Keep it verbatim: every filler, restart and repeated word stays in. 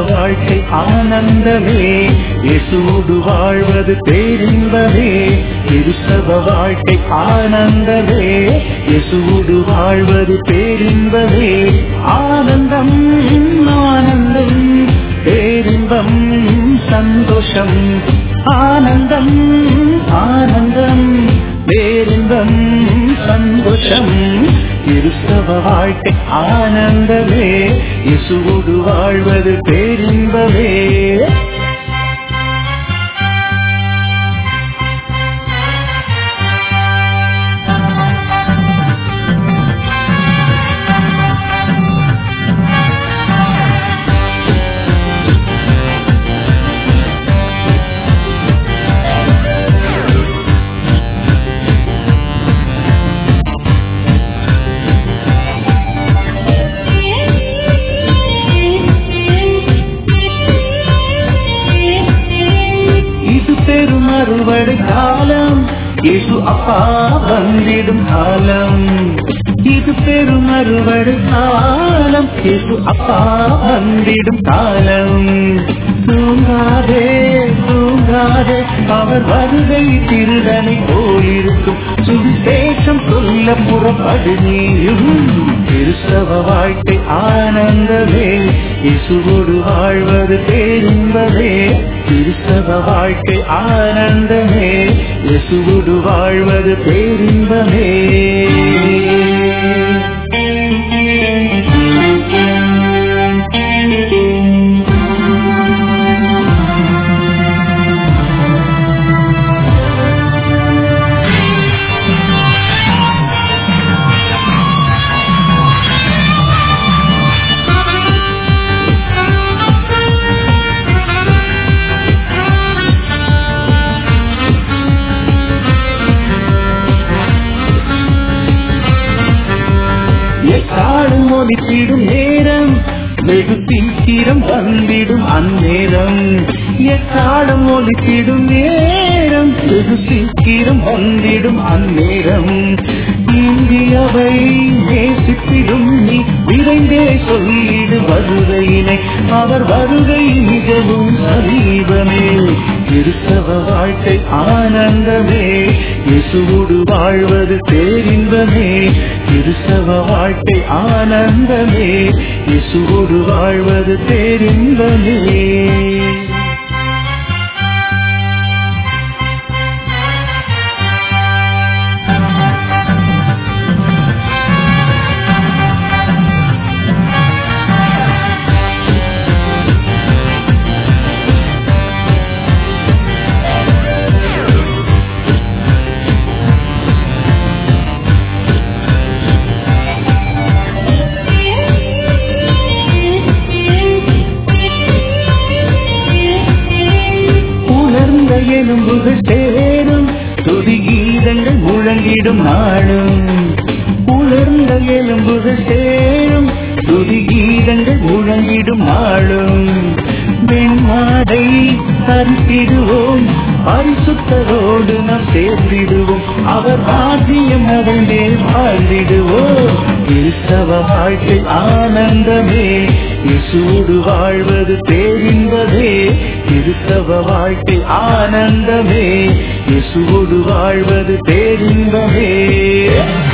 வாழ்க்கை ஆனந்தமே, இயேசுவோடு வாழ்வது பேரின்பமே. கிறிஸ்தவ வாழ்க்கை ஆனந்தமே, இயேசுவோடு வாழ்வது பேரின்பமே. ஆனந்தம் ஆனந்தம் பேரின்பம் சந்தோஷம், ஆனந்தம் ஆனந்தம் பேரின்பம் சந்தோஷம். கிறிஸ்தவ வாழ்க்கை ஆனந்தமே, இயேசுவோடு வாழ்வது பேரின்பமே. மறுவடை காலம், இயேசு அப்பா வந்திடும் காலம். இது பெரும் மறுவடை காலம், இயேசு அப்பா வந்திடும் காலம். தூங்காதே தூங்காதே, அவர் வருகை திருடனை போலிருக்கும். சுவிசேஷம் சொல்ல புறப்படு நீயும். கிறிஸ்தவ வாழ்க்கை ஆனந்தமே, இயேசுவோடு வாழ்வது பேரின்பமே. கிறிஸ்தவ வாழ்க்கை ஆனந்தமே, இயேசுவோடு வாழ்வது பேரின்பமே. எக்காலம் ஒலித்திடும் நேரம், வெகு சீக்கிரம் வந்திடும் அந்நேரம். எக்காலம் ஒலித்திடும் நேரம், வெகு சீக்கிரம் வந்திடும் அந்நேரம். இந்தியாவை நேசித்திடும் நீ விரைந்தே சொல்லிடு வருகையினை, அவர் வருகை மிகவும் சமீபமே. கிறிஸ்தவ வாழ்க்கை ஆனந்தமே, இயேசுவோடு வாழ்வது பேரின்பமே. கிறிஸ்தவ வாழ்க்கை ஆனந்தமே, இயேசுவோடு வாழ்வது பேரின்பமே. எலும்புகள் சேரும், துதி கீதங்கள் முழங்கிடும் நாளும். உலர்ந்த எலும்புகள் சேரும், துதி கீதங்கள் முழங்கிடும் நாளும். வெண்மாடை தரித்திடுவோம், பரிசுத்தரோடு நாம் சேர்ந்திடுவோம். அவர் வாத்தியம் நடந்தே வாழ்ந்திடுவோம். கிறிஸ்தவ வாழ்க்கை ஆனந்தமே, இயேசுவோடு வாழ்வது பேரின்பமே. கிறிஸ்தவ வாழ்க்கை ஆனந்தமே, இயேசுவோடு வாழ்வது பேரின்பமே.